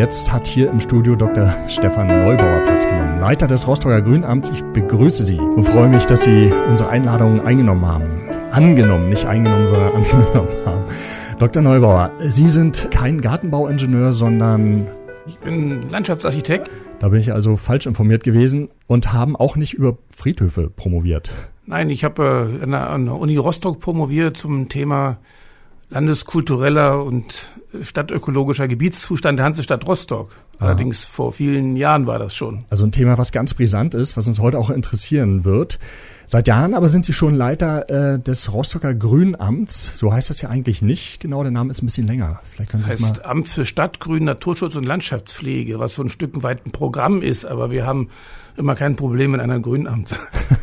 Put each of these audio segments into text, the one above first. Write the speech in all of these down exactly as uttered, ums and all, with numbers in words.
Jetzt hat hier im Studio Doktor Stefan Neubauer Platz genommen, Leiter des Rostocker Grünamts. Ich begrüße Sie und freue mich, dass Sie unsere Einladung eingenommen haben. Angenommen, nicht eingenommen, sondern angenommen haben. Doktor Neubauer, Sie sind kein Gartenbauingenieur, sondern... Ich bin Landschaftsarchitekt. Da bin ich also falsch informiert gewesen und haben auch nicht über Friedhöfe promoviert. Nein, ich habe äh, an, der, an der Uni Rostock promoviert zum Thema landeskultureller und stadtökologischer Gebietszustand der Hansestadt Rostock. Aha. Allerdings vor vielen Jahren war das schon. Also ein Thema, was ganz brisant ist, was uns heute auch interessieren wird. Seit Jahren aber sind Sie schon Leiter äh, des Rostocker Grünamts. So heißt das ja eigentlich nicht. Genau, der Name ist ein bisschen länger. Vielleicht können Sie das es heißt mal... Amt für Stadtgrün, Naturschutz und Landschaftspflege, was so ein Stück weit ein Programm ist. Aber wir haben immer kein Problem mit einem Grünamt.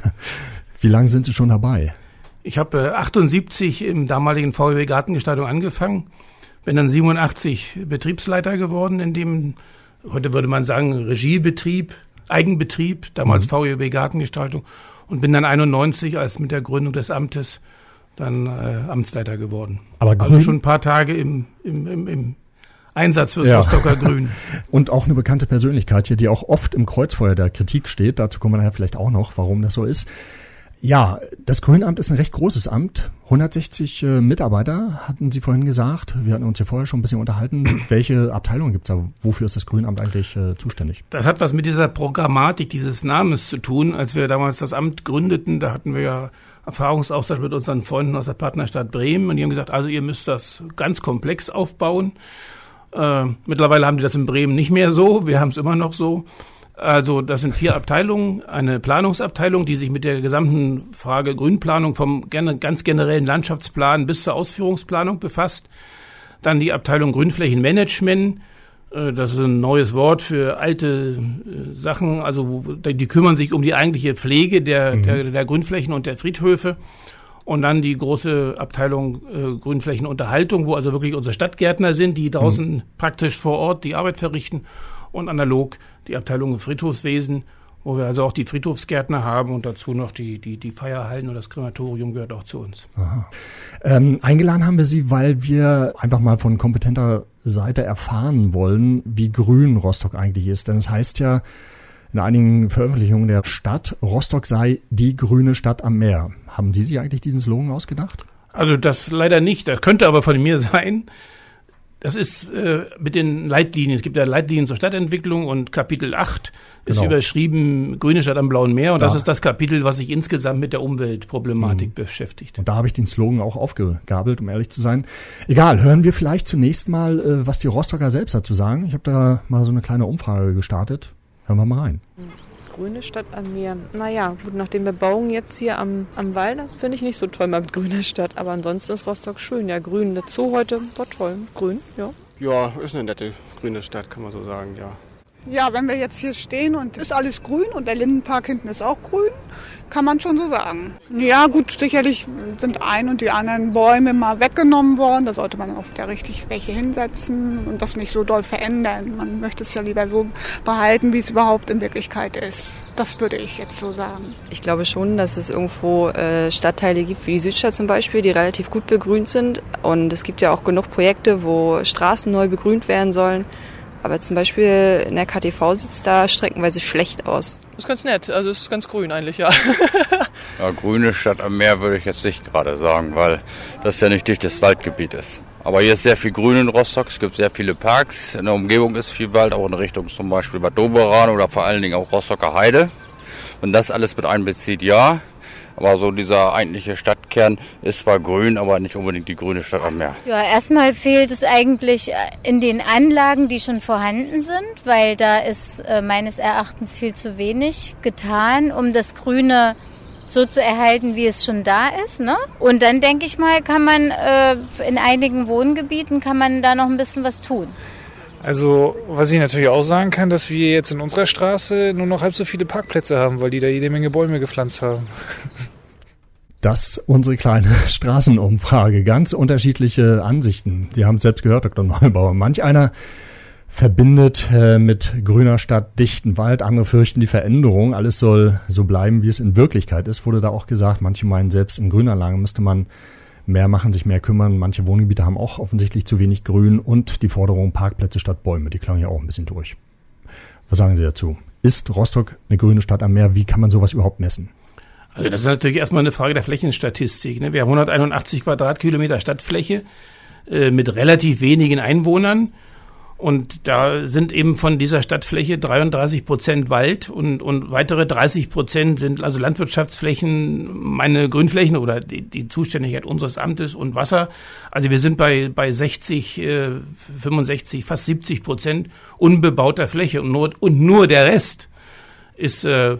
Wie lange sind Sie schon dabei? Ich habe äh, achtundsiebzig im damaligen V E B Gartengestaltung angefangen. Bin dann siebenundachtzig Betriebsleiter geworden, in dem, heute würde man sagen, Regiebetrieb, Eigenbetrieb, damals mhm. V E B Gartengestaltung. Und bin dann einundneunzig, als mit der Gründung des Amtes, dann äh, Amtsleiter geworden. Aber Grün? Also schon ein paar Tage im, im, im, im Einsatz fürs ja. Rostocker Grün. Und auch eine bekannte Persönlichkeit hier, die auch oft im Kreuzfeuer der Kritik steht. Dazu kommen wir nachher vielleicht auch noch, warum das so ist. Ja, das Grünamt ist ein recht großes Amt. hundertsechzig äh, Mitarbeiter, hatten Sie vorhin gesagt. Wir hatten uns hier vorher schon ein bisschen unterhalten. Welche Abteilungen gibt's da? Wofür ist das Grünamt eigentlich äh, zuständig? Das hat was mit dieser Programmatik dieses Namens zu tun. Als wir damals das Amt gründeten, da hatten wir ja Erfahrungsaustausch mit unseren Freunden aus der Partnerstadt Bremen. Und die haben gesagt, also ihr müsst das ganz komplex aufbauen. Äh, mittlerweile haben die das in Bremen nicht mehr so. Wir haben es immer noch so. Also das sind vier Abteilungen, eine Planungsabteilung, die sich mit der gesamten Frage Grünplanung vom ganz generellen Landschaftsplan bis zur Ausführungsplanung befasst. Dann die Abteilung Grünflächenmanagement, das ist ein neues Wort für alte Sachen, also die kümmern sich um die eigentliche Pflege der, mhm. der, der Grünflächen und der Friedhöfe. Und dann die große Abteilung äh, Grünflächenunterhaltung, wo also wirklich unsere Stadtgärtner sind, die draußen mhm. praktisch vor Ort die Arbeit verrichten. Und analog die Abteilung Friedhofswesen, wo wir also auch die Friedhofsgärtner haben und dazu noch die, die, die Feierhallen und das Krematorium gehört auch zu uns. Aha. Ähm, eingeladen haben wir Sie, weil wir einfach mal von kompetenter Seite erfahren wollen, wie grün Rostock eigentlich ist. Denn es heißt ja in einigen Veröffentlichungen der Stadt, Rostock sei die grüne Stadt am Meer. Haben Sie sich eigentlich diesen Slogan ausgedacht? Also das leider nicht, das könnte aber von mir sein. Das ist äh, mit den Leitlinien. Es gibt ja Leitlinien zur Stadtentwicklung und Kapitel acht ist genau. überschrieben Grüne Stadt am Blauen Meer. Und da. das ist das Kapitel, was sich insgesamt mit der Umweltproblematik mhm. beschäftigt. Und da habe ich den Slogan auch aufgegabelt, um ehrlich zu sein. Egal, hören wir vielleicht zunächst mal, äh, was die Rostocker selbst dazu sagen. Ich habe da mal so eine kleine Umfrage gestartet. Hören wir mal rein. Grüne Stadt am Meer. Naja, gut, nach den Bebauungen jetzt hier am, am Wall, das finde ich nicht so toll mal mit grüner Stadt. Aber ansonsten ist Rostock schön. Ja, grün. Der Zoo heute war toll. Grün, ja. Ja, ist eine nette grüne Stadt, kann man so sagen, ja. Ja, wenn wir jetzt hier stehen und ist alles grün und der Lindenpark hinten ist auch grün, kann man schon so sagen. Ja gut, sicherlich sind ein und die anderen Bäume mal weggenommen worden. Da sollte man auf der richtig welche hinsetzen und das nicht so doll verändern. Man möchte es ja lieber so behalten, wie es überhaupt in Wirklichkeit ist. Das würde ich jetzt so sagen. Ich glaube schon, dass es irgendwo äh, Stadtteile gibt, wie die Südstadt zum Beispiel, die relativ gut begrünt sind. Und es gibt ja auch genug Projekte, wo Straßen neu begrünt werden sollen. Aber zum Beispiel in der K T V sieht es da streckenweise schlecht aus. Das ist ganz nett, also es ist ganz grün eigentlich, ja. Ja, grüne Stadt am Meer würde ich jetzt nicht gerade sagen, weil das ja nicht dichtes Waldgebiet ist. Aber hier ist sehr viel Grün in Rostock, es gibt sehr viele Parks, in der Umgebung ist viel Wald, auch in Richtung zum Beispiel Bad Doberan oder vor allen Dingen auch Rostocker Heide. Wenn das alles mit einbezieht, ja. Aber so dieser eigentliche Stadtkern ist zwar grün, aber nicht unbedingt die grüne Stadt am Meer. Ja, erstmal fehlt es eigentlich in den Anlagen, die schon vorhanden sind, weil da ist äh, meines Erachtens viel zu wenig getan, um das Grüne so zu erhalten, wie es schon da ist, ne? Und dann denke ich mal, kann man äh, in einigen Wohngebieten kann man da noch ein bisschen was tun. Also, was ich natürlich auch sagen kann, dass wir jetzt in unserer Straße nur noch halb so viele Parkplätze haben, weil die da jede Menge Bäume gepflanzt haben. Das ist unsere kleine Straßenumfrage. Ganz unterschiedliche Ansichten. Sie haben es selbst gehört, Doktor Neubauer. Manch einer verbindet äh, mit grüner Stadt dichten Wald, andere fürchten die Veränderung. Alles soll so bleiben, wie es in Wirklichkeit ist, wurde da auch gesagt. Manche meinen, selbst in Grünanlagen müsste man mehr machen, sich mehr kümmern. Manche Wohngebiete haben auch offensichtlich zu wenig Grün und die Forderung Parkplätze statt Bäume, die klang ja auch ein bisschen durch. Was sagen Sie dazu? Ist Rostock eine grüne Stadt am Meer? Wie kann man sowas überhaupt messen? Also das ist natürlich erstmal eine Frage der Flächenstatistik. Ne? Wir haben hunderteinundachtzig Quadratkilometer Stadtfläche äh, mit relativ wenigen Einwohnern. Und da sind eben von dieser Stadtfläche dreiunddreißig Prozent Wald und, und weitere dreißig Prozent sind also Landwirtschaftsflächen, meine Grünflächen oder die, die Zuständigkeit unseres Amtes und Wasser. Also wir sind bei, bei sechzig, äh, fünfundsechzig, fast siebzig Prozent unbebauter Fläche und nur, und nur der Rest ist äh,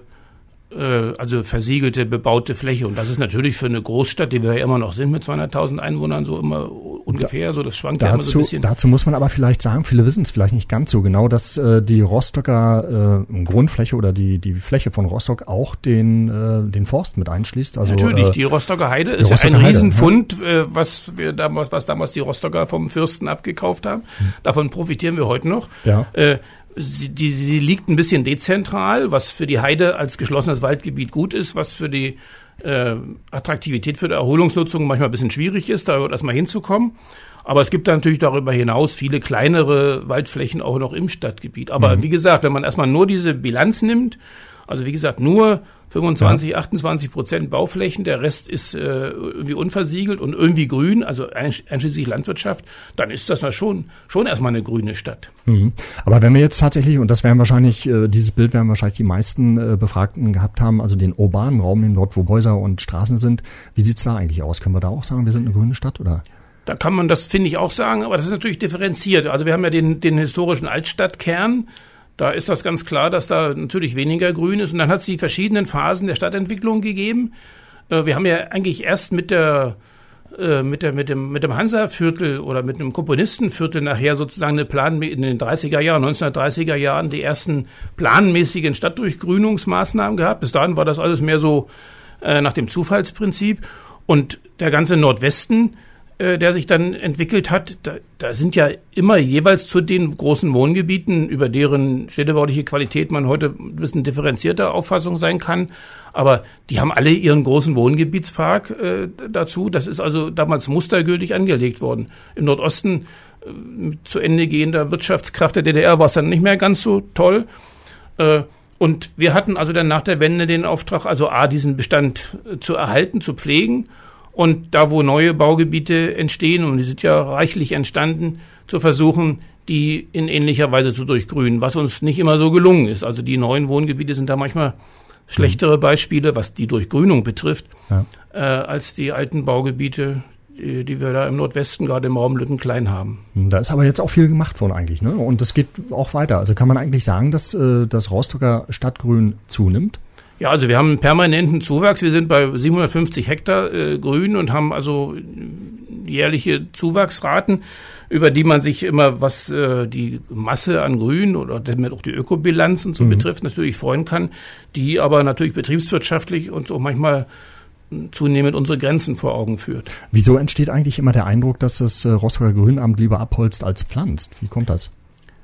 also versiegelte, bebaute Fläche. Und das ist natürlich für eine Großstadt, die wir ja immer noch sind mit zweihunderttausend Einwohnern, so immer ungefähr, so das schwankt ja immer so ein bisschen. Dazu muss man aber vielleicht sagen, viele wissen es vielleicht nicht ganz so genau, dass äh, die Rostocker äh, Grundfläche oder die die Fläche von Rostock auch den äh, den Forst mit einschließt. Also, natürlich, äh, die Rostocker Heide ist Rostocker ja ein Riesenfund, ja. äh, was wir damals, was damals die Rostocker vom Fürsten abgekauft haben. Hm. Davon profitieren wir heute noch. Ja. Äh, Sie, die, sie liegt ein bisschen dezentral, was für die Heide als geschlossenes Waldgebiet gut ist, was für die äh, Attraktivität für die Erholungsnutzung manchmal ein bisschen schwierig ist, da erstmal hinzukommen. Aber es gibt da natürlich darüber hinaus viele kleinere Waldflächen auch noch im Stadtgebiet. Aber mhm. wie gesagt, wenn man erstmal nur diese Bilanz nimmt, also wie gesagt, nur fünfundzwanzig, ja. achtundzwanzig Prozent Bauflächen, der Rest ist äh, irgendwie unversiegelt und irgendwie grün, also einschließlich Landwirtschaft, dann ist das na schon schon erstmal eine grüne Stadt. Mhm. Aber wenn wir jetzt tatsächlich, und das werden wahrscheinlich, äh, dieses Bild werden wahrscheinlich die meisten äh, Befragten gehabt haben, also den urbanen Raum, dort wo Häuser und Straßen sind, wie sieht's da eigentlich aus? Können wir da auch sagen, wir sind eine grüne Stadt, oder? Da kann man das, finde ich, auch sagen, aber das ist natürlich differenziert. Also wir haben ja den, den historischen Altstadtkern. Da ist das ganz klar, dass da natürlich weniger grün ist. Und dann hat es die verschiedenen Phasen der Stadtentwicklung gegeben. Äh, wir haben ja eigentlich erst mit der, äh, mit der, mit dem, mit dem Hansa-Viertel oder mit einem Komponistenviertel nachher sozusagen eine Plan in den dreißiger Jahren, neunzehnhundertdreißiger Jahren die ersten planmäßigen Stadtdurchgrünungsmaßnahmen gehabt. Bis dahin war das alles mehr so äh, nach dem Zufallsprinzip. Und der ganze Nordwesten, der sich dann entwickelt hat, da, da sind ja immer jeweils zu den großen Wohngebieten, über deren städtebauliche Qualität man heute ein bisschen differenzierter Auffassung sein kann, aber die haben alle ihren großen Wohngebietspark äh, dazu. Das ist also damals mustergültig angelegt worden. Im Nordosten äh, mit zu Ende gehender Wirtschaftskraft der D D R war es dann nicht mehr ganz so toll. Äh, und wir hatten also dann nach der Wende den Auftrag, also A, diesen Bestand äh, zu erhalten, zu pflegen, und da, wo neue Baugebiete entstehen, und die sind ja reichlich entstanden, zu versuchen, die in ähnlicher Weise zu durchgrünen, was uns nicht immer so gelungen ist. Also die neuen Wohngebiete sind da manchmal schlechtere Beispiele, was die Durchgrünung betrifft, ja. äh, als die alten Baugebiete, die, die wir da im Nordwesten, gerade im Raum Lüttenklein haben. Da ist aber jetzt auch viel gemacht worden eigentlich, ne? Und das geht auch weiter. Also kann man eigentlich sagen, dass äh, das Rostocker Stadtgrün zunimmt? Ja, also wir haben einen permanenten Zuwachs. Wir sind bei siebenhundertfünfzig Hektar äh, Grün und haben also jährliche Zuwachsraten, über die man sich immer, was äh, die Masse an Grün oder damit auch die Ökobilanz und so mhm. betrifft, natürlich freuen kann, die aber natürlich betriebswirtschaftlich uns auch manchmal zunehmend unsere Grenzen vor Augen führt. Wieso entsteht eigentlich immer der Eindruck, dass das äh, Rostocker Grünamt lieber abholzt als pflanzt? Wie kommt das?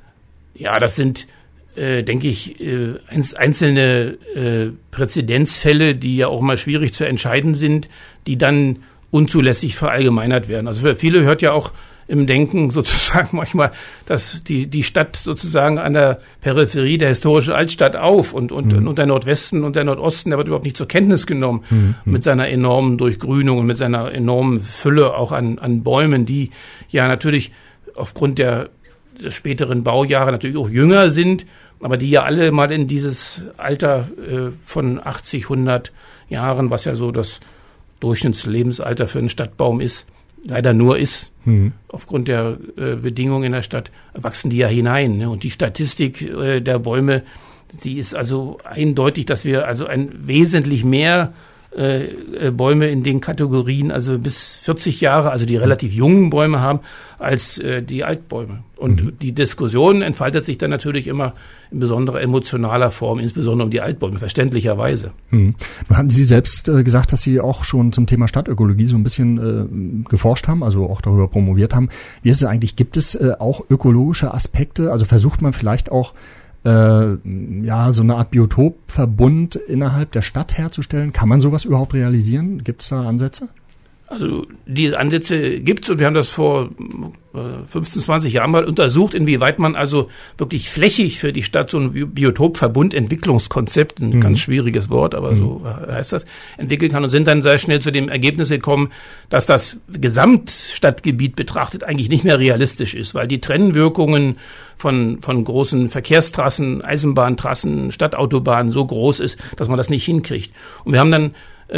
Ja, das sind Äh, denke ich, äh, einzelne äh, Präzedenzfälle, die ja auch mal schwierig zu entscheiden sind, die dann unzulässig verallgemeinert werden. Also für viele hört ja auch im Denken sozusagen manchmal, dass die die Stadt sozusagen an der Peripherie der historischen Altstadt auf und und, mhm. und der Nordwesten und der Nordosten, der wird überhaupt nicht zur Kenntnis genommen mhm. mit seiner enormen Durchgrünung und mit seiner enormen Fülle auch an an Bäumen, die ja natürlich aufgrund der, der späteren Baujahre natürlich auch jünger sind, aber die ja alle mal in dieses Alter äh, von achtzig, hundert Jahren, was ja so das Durchschnittslebensalter für einen Stadtbaum ist, leider nur ist, mhm. aufgrund der äh, Bedingungen in der Stadt, wachsen die ja hinein. Ne? Und die Statistik äh, der Bäume, die ist also eindeutig, dass wir also ein wesentlich mehr äh, Bäume in den Kategorien, also bis vierzig Jahre, also die relativ jungen Bäume haben, als äh, die Altbäume. Und mhm. die Diskussion entfaltet sich dann natürlich immer in besonderer emotionaler Form, insbesondere um die Altbäume, verständlicherweise. Mhm. Nun hatten Sie selbst äh, gesagt, dass Sie auch schon zum Thema Stadtökologie so ein bisschen äh, geforscht haben, also auch darüber promoviert haben. Wie ist es eigentlich? Gibt es äh, auch ökologische Aspekte? Also versucht man vielleicht auch äh, ja so eine Art Biotopverbund innerhalb der Stadt herzustellen? Kann man sowas überhaupt realisieren? Gibt es da Ansätze? Also die Ansätze gibt's und wir haben das vor fünfzehn, zwanzig Jahren mal untersucht, inwieweit man also wirklich flächig für die Stadt so ein Biotopverbund-Entwicklungskonzept, ein mhm. ganz schwieriges Wort, aber mhm. so heißt das, entwickeln kann und sind dann sehr schnell zu dem Ergebnis gekommen, dass das Gesamtstadtgebiet betrachtet eigentlich nicht mehr realistisch ist, weil die Trennwirkungen von von großen Verkehrstrassen, Eisenbahntrassen, Stadtautobahnen so groß ist, dass man das nicht hinkriegt. Und wir haben dann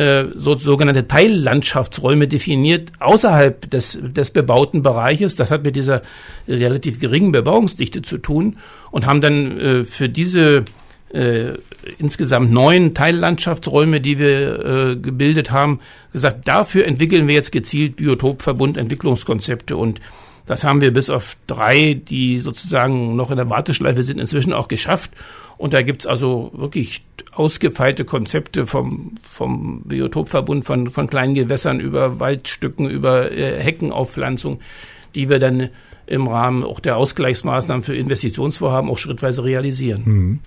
so sogenannte Teillandschaftsräume definiert außerhalb des des bebauten Bereiches. Das hat mit dieser relativ geringen Bebauungsdichte zu tun und haben dann äh, für diese äh, insgesamt neun Teillandschaftsräume, die wir äh, gebildet haben, gesagt, dafür entwickeln wir jetzt gezielt Biotopverbund-Entwicklungskonzepte und das haben wir bis auf drei, die sozusagen noch in der Warteschleife sind, inzwischen auch geschafft. Und da gibt's also wirklich ausgefeilte Konzepte vom vom Biotopverbund, von von kleinen Gewässern über Waldstücken, über äh, Heckenaufpflanzung, die wir dann im Rahmen auch der Ausgleichsmaßnahmen für Investitionsvorhaben auch schrittweise realisieren. Mhm.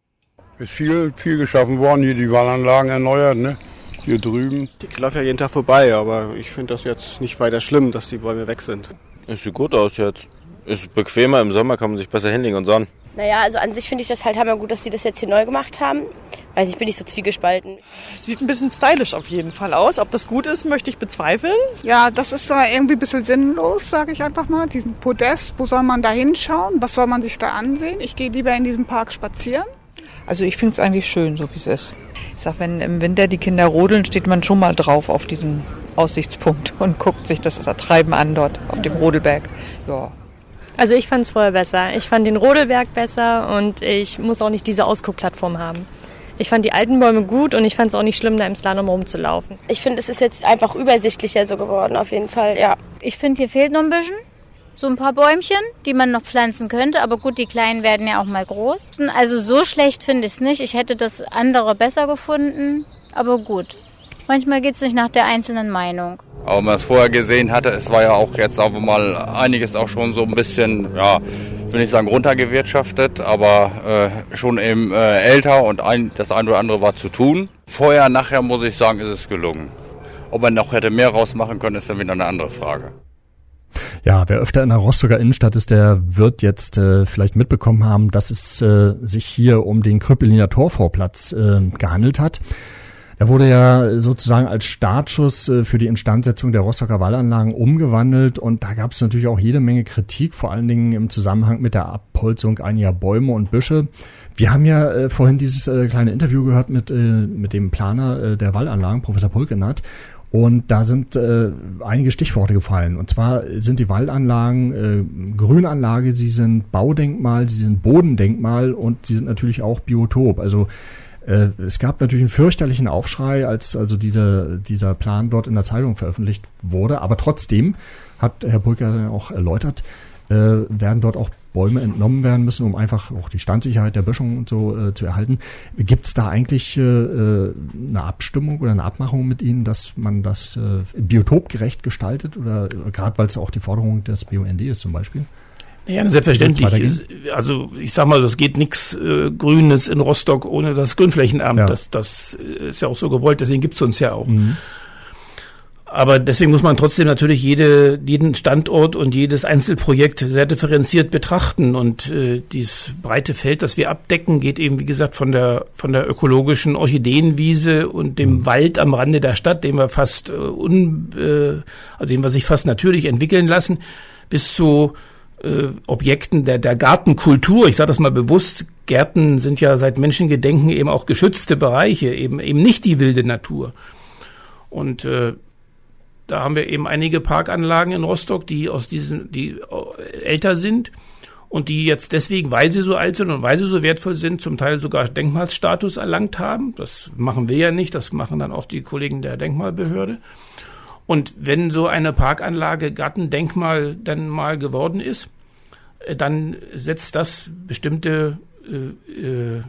Ist viel viel geschaffen worden, hier die Wallanlagen erneuert, ne? Hier drüben. Ich laufe ja jeden Tag vorbei, aber ich finde das jetzt nicht weiter schlimm, dass die Bäume weg sind. Es sieht gut aus jetzt. Ist bequemer, im Sommer kann man sich besser hinlegen und sonnen. Naja, also an sich finde ich das halt hammergut, dass die das jetzt hier neu gemacht haben. Weiß ich, bin ich so zwiegespalten. Sieht ein bisschen stylisch auf jeden Fall aus. Ob das gut ist, möchte ich bezweifeln. Ja, das ist da irgendwie ein bisschen sinnlos, sage ich einfach mal. Diesen Podest, wo soll man da hinschauen? Was soll man sich da ansehen? Ich gehe lieber in diesem Park spazieren. Also ich finde es eigentlich schön, so wie es ist. Ich sag, wenn im Winter die Kinder rodeln, steht man schon mal drauf auf diesen Aussichtspunkt und guckt sich das Treiben an dort auf dem Rodelberg. Ja. Also ich fand es vorher besser. Ich fand den Rodelberg besser und ich muss auch nicht diese Ausguckplattform haben. Ich fand die alten Bäume gut und ich fand es auch nicht schlimm, da im Slalom rumzulaufen. Ich finde, es ist jetzt einfach übersichtlicher so geworden, auf jeden Fall, ja. Ich finde, hier fehlt noch ein bisschen. So ein paar Bäumchen, die man noch pflanzen könnte. Aber gut, die kleinen werden ja auch mal groß. Also so schlecht finde ich es nicht. Ich hätte das andere besser gefunden. Aber gut. Manchmal geht es nicht nach der einzelnen Meinung. Aber wenn man es vorher gesehen hatte, es war ja auch jetzt sagen wir mal einiges auch schon so ein bisschen, ja, ich will nicht sagen runtergewirtschaftet, aber äh, schon eben äh, älter und ein, das eine oder andere war zu tun. Vorher, nachher muss ich sagen, ist es gelungen. Ob man noch hätte mehr rausmachen können, ist dann wieder eine andere Frage. Ja, wer öfter in der Rostocker Innenstadt ist, der wird jetzt äh, vielleicht mitbekommen haben, dass es äh, sich hier um den Kröpeliner Torvorplatz äh, gehandelt hat. Er wurde ja sozusagen als Startschuss für die Instandsetzung der Rostocker Wallanlagen umgewandelt und da gab es natürlich auch jede Menge Kritik, vor allen Dingen im Zusammenhang mit der Abholzung einiger Bäume und Büsche. Wir haben ja äh, vorhin dieses äh, kleine Interview gehört mit, äh, mit dem Planer äh, der Wallanlagen, Professor Pulkenath. Und da sind äh, einige Stichworte gefallen. Und zwar sind die Wallanlagen äh, Grünanlage, sie sind Baudenkmal, sie sind Bodendenkmal und sie sind natürlich auch Biotop. Also äh, es gab natürlich einen fürchterlichen Aufschrei, als also dieser dieser Plan dort in der Zeitung veröffentlicht wurde. Aber trotzdem hat Herr Pulker auch erläutert, äh, werden dort auch Bäume entnommen werden müssen, um einfach auch die Standsicherheit der Böschung und so äh, zu erhalten. Gibt es da eigentlich äh, eine Abstimmung oder eine Abmachung mit Ihnen, dass man das äh, biotopgerecht gestaltet oder äh, gerade weil es auch die Forderung des B U N D ist zum Beispiel? Ja, selbstverständlich. Also ich sag mal, es geht nichts äh, Grünes in Rostock ohne das Grünflächenamt. Ja. Das, das ist ja auch so gewollt, deswegen gibt's uns ja auch. Mhm. Aber deswegen muss man trotzdem natürlich jede, jeden Standort und jedes Einzelprojekt sehr differenziert betrachten. Und äh, dieses breite Feld, das wir abdecken, geht eben, wie gesagt, von der von der ökologischen Orchideenwiese und dem mhm. Wald am Rande der Stadt, den wir fast äh, un, äh, also den wir sich fast natürlich entwickeln lassen, bis zu äh, Objekten der der Gartenkultur. Ich sage das mal bewusst. Gärten sind ja seit Menschengedenken eben auch geschützte Bereiche, eben eben nicht die wilde Natur. Und äh, da haben wir eben einige Parkanlagen in Rostock, die aus diesen, die älter sind und die jetzt deswegen, weil sie so alt sind und weil sie so wertvoll sind, zum Teil sogar Denkmalstatus erlangt haben. Das machen wir ja nicht, das machen dann auch die Kollegen der Denkmalbehörde. Und wenn so eine Parkanlage Gartendenkmal dann mal geworden ist, dann setzt das bestimmte, äh,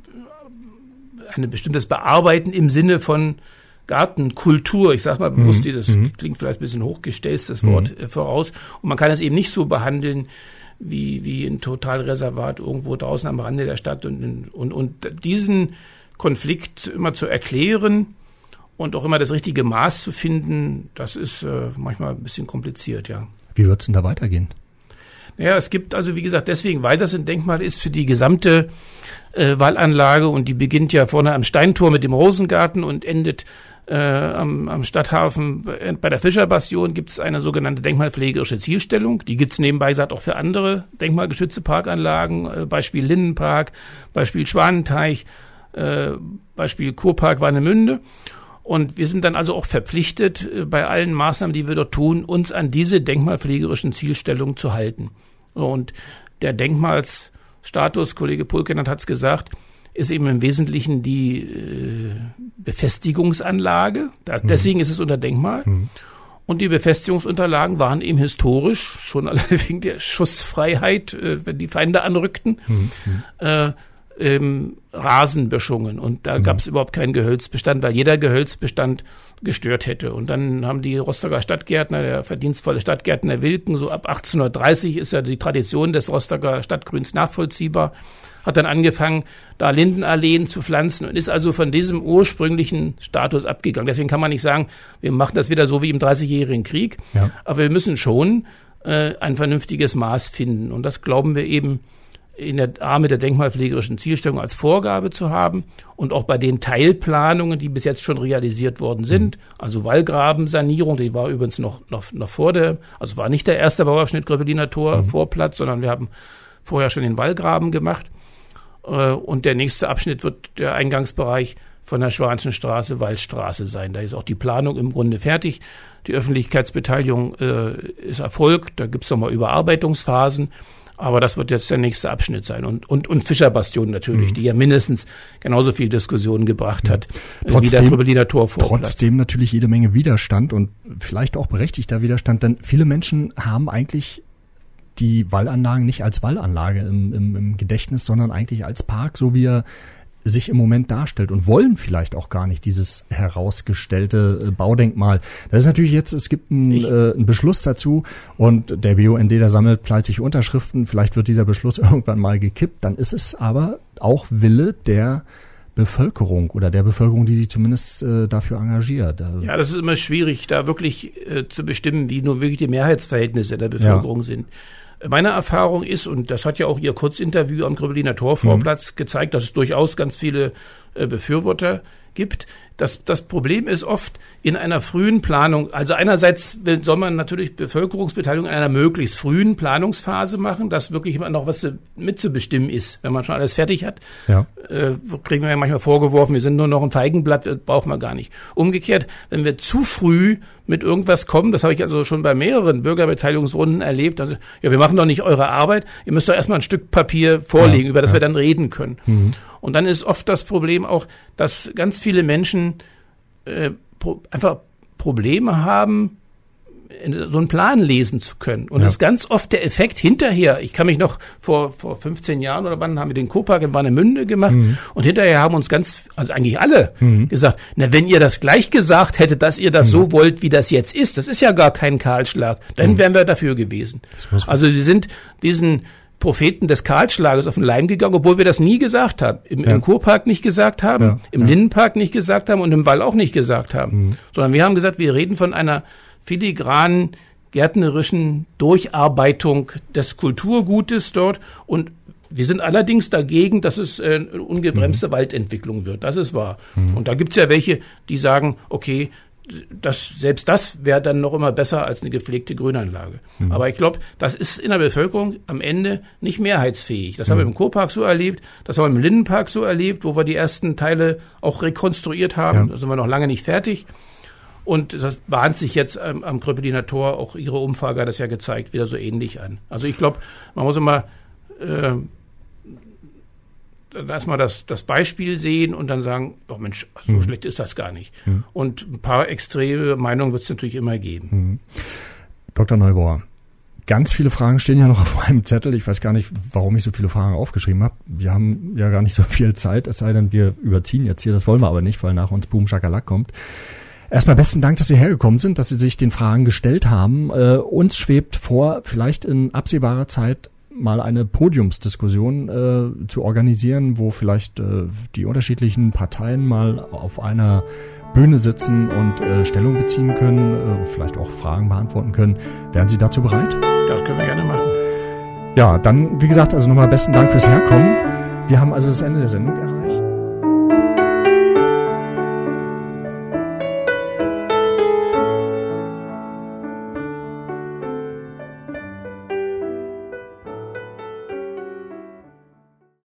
ein bestimmtes Bearbeiten im Sinne von Gartenkultur, ich sag mal bewusst, mhm. das mhm. klingt vielleicht ein bisschen hochgestelltes Wort mhm. voraus. Und man kann es eben nicht so behandeln wie wie ein Totalreservat irgendwo draußen am Rande der Stadt. Und und und diesen Konflikt immer zu erklären Und auch immer das richtige Maß zu finden, das ist äh, manchmal ein bisschen kompliziert, ja. Wie wird es denn da weitergehen? Ja, es gibt also, wie gesagt, deswegen, weil das ein Denkmal ist für die gesamte äh, Wallanlage und die beginnt ja vorne am Steintor mit dem Rosengarten und endet äh, am, am Stadthafen. Bei der Fischerbastion gibt es eine sogenannte denkmalpflegerische Zielstellung. Die gibt es nebenbei gesagt auch für andere denkmalgeschützte Parkanlagen, äh, Beispiel Linnenpark, Beispiel Schwanenteich, äh, Beispiel Kurpark Warnemünde. Und wir sind dann also auch verpflichtet, bei allen Maßnahmen, die wir dort tun, uns an diese denkmalpflegerischen Zielstellungen zu halten. Und der Denkmalsstatus, Kollege Pulkenert hat es gesagt, ist eben im Wesentlichen die äh, Befestigungsanlage. Das, mhm. Deswegen ist es unter Denkmal. Mhm. Und die Befestigungsunterlagen waren eben historisch, schon allein wegen der Schussfreiheit, äh, wenn die Feinde anrückten, mhm. äh, Ähm, Rasenböschungen und da mhm. gab es überhaupt keinen Gehölzbestand, weil jeder Gehölzbestand gestört hätte. Und dann haben die Rostocker Stadtgärtner, der verdienstvolle Stadtgärtner Wilken, so ab achtzehnhundertdreißig ist ja die Tradition des Rostocker Stadtgrüns nachvollziehbar, hat dann angefangen, da Lindenalleen zu pflanzen und ist also von diesem ursprünglichen Status abgegangen. Deswegen kann man nicht sagen, wir machen das wieder so wie im Dreißigjährigen Krieg, ja. aber wir müssen schon äh, ein vernünftiges Maß finden und das glauben wir eben in der A mit der denkmalpflegerischen Zielstellung als Vorgabe zu haben und auch bei den Teilplanungen, die bis jetzt schon realisiert worden sind, mhm. also Wallgrabensanierung, die war übrigens noch, noch, noch vor der, also war nicht der erste Bauabschnitt Gröpeliner Tor mhm. Vorplatz, sondern wir haben vorher schon den Wallgraben gemacht und der nächste Abschnitt wird der Eingangsbereich von der Schwanschen Straße, Wallstraße sein. Da ist auch die Planung im Grunde fertig. Die Öffentlichkeitsbeteiligung äh, ist erfolgt, da gibt es nochmal Überarbeitungsphasen. Aber das wird jetzt der nächste Abschnitt sein. Und, und, und Fischerbastion natürlich, mhm. die ja mindestens genauso viel Diskussion gebracht hat, trotzdem, wie der Gröpeliner Tor Vorplatz. Trotzdem natürlich jede Menge Widerstand und vielleicht auch berechtigter Widerstand, denn viele Menschen haben eigentlich die Wallanlagen nicht als Wallanlage im, im, im Gedächtnis, sondern eigentlich als Park, so wie er sich im Moment darstellt und wollen vielleicht auch gar nicht dieses herausgestellte äh, Baudenkmal. Das ist natürlich jetzt, es gibt einen, äh, einen Beschluss dazu und der B U N D, der sammelt fleißig Unterschriften, vielleicht wird dieser Beschluss irgendwann mal gekippt, dann ist es aber auch Wille der Bevölkerung oder der Bevölkerung, die sich zumindest äh, dafür engagiert. Ja, das ist immer schwierig, da wirklich äh, zu bestimmen, wie nur wirklich die Mehrheitsverhältnisse der Bevölkerung ja. sind. Meine Erfahrung ist, und das hat ja auch Ihr Kurzinterview am Gröpeliner Torvorplatz mhm. gezeigt, dass es durchaus ganz viele äh, Befürworter gibt. Das, das Problem ist oft in einer frühen Planung, also einerseits will, soll man natürlich Bevölkerungsbeteiligung in einer möglichst frühen Planungsphase machen, dass wirklich immer noch was mitzubestimmen ist, wenn man schon alles fertig hat. Ja. Äh, kriegen wir ja manchmal vorgeworfen, wir sind nur noch ein Feigenblatt, brauchen wir gar nicht. Umgekehrt, wenn wir zu früh mit irgendwas kommen, das habe ich also schon bei mehreren Bürgerbeteiligungsrunden erlebt, also, ja, wir machen doch nicht eure Arbeit, ihr müsst doch erstmal ein Stück Papier vorlegen, ja, über das ja. wir dann reden können. Mhm. Und dann ist oft das Problem auch, dass ganz viele Menschen äh, pro, einfach Probleme haben, so einen Plan lesen zu können. Und ja. das ist ganz oft der Effekt hinterher. Ich kann mich noch vor vor fünfzehn Jahren oder wann haben wir den Kurpark in Warnemünde gemacht mhm. und hinterher haben uns ganz, also eigentlich alle mhm. gesagt, na, wenn ihr das gleich gesagt hättet, dass ihr das mhm. so wollt, wie das jetzt ist, das ist ja gar kein Kahlschlag, dann mhm. wären wir dafür gewesen. Also sie sind diesen Propheten des Kahlschlages auf den Leim gegangen, obwohl wir das nie gesagt haben. Im, ja. im Kurpark nicht gesagt haben, ja. im ja. Linnenpark nicht gesagt haben und im Wall auch nicht gesagt haben. Mhm. Sondern wir haben gesagt, wir reden von einer filigranen, gärtnerischen Durcharbeitung des Kulturgutes dort und wir sind allerdings dagegen, dass es äh, eine ungebremste mhm. Waldentwicklung wird. Das ist wahr. Mhm. Und da gibt's ja welche, die sagen, okay, das, selbst das wäre dann noch immer besser als eine gepflegte Grünanlage. Mhm. Aber ich glaube, das ist in der Bevölkerung am Ende nicht mehrheitsfähig. Das mhm. haben wir im Kurpark so erlebt, das haben wir im Linnenpark so erlebt, wo wir die ersten Teile auch rekonstruiert haben. Ja. Da sind wir noch lange nicht fertig. Und das bahnt sich jetzt ähm, am Gröpeliner Tor, auch Ihre Umfrage hat das ja gezeigt, wieder so ähnlich an. Also ich glaube, man muss immer äh, erstmal das, das Beispiel sehen und dann sagen, oh Mensch, so mhm. schlecht ist das gar nicht. Mhm. Und ein paar extreme Meinungen wird es natürlich immer geben. Mhm. Doktor Neubauer, ganz viele Fragen stehen ja noch auf meinem Zettel. Ich weiß gar nicht, warum ich so viele Fragen aufgeschrieben habe. Wir haben ja gar nicht so viel Zeit, es sei denn, wir überziehen jetzt hier. Das wollen wir aber nicht, weil nach uns Boom Schakalak kommt. Erstmal besten Dank, dass Sie hergekommen sind, dass Sie sich den Fragen gestellt haben. Äh, uns schwebt vor, vielleicht in absehbarer Zeit mal eine Podiumsdiskussion äh, zu organisieren, wo vielleicht äh, die unterschiedlichen Parteien mal auf einer Bühne sitzen und äh, Stellung beziehen können, äh, vielleicht auch Fragen beantworten können. Wären Sie dazu bereit? Das können wir gerne machen. Ja, dann, wie gesagt, also nochmal besten Dank fürs Herkommen. Wir haben also das Ende der Sendung erreicht.